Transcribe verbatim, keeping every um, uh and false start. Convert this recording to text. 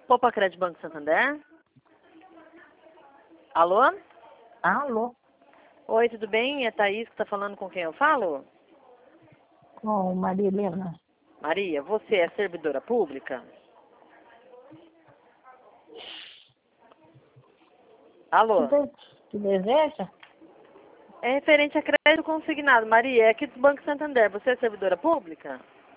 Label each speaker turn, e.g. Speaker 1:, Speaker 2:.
Speaker 1: Poupa Crédito Banco Santander? Alô?
Speaker 2: Alô?
Speaker 1: Oi, tudo bem? É Thaís que está falando com quem eu falo?
Speaker 2: Com Maria Helena.
Speaker 1: Maria, você é servidora pública? Alô?
Speaker 2: Que, que deseja?
Speaker 1: É referente a crédito consignado. Maria, é aqui do Banco Santander. Você é servidora pública?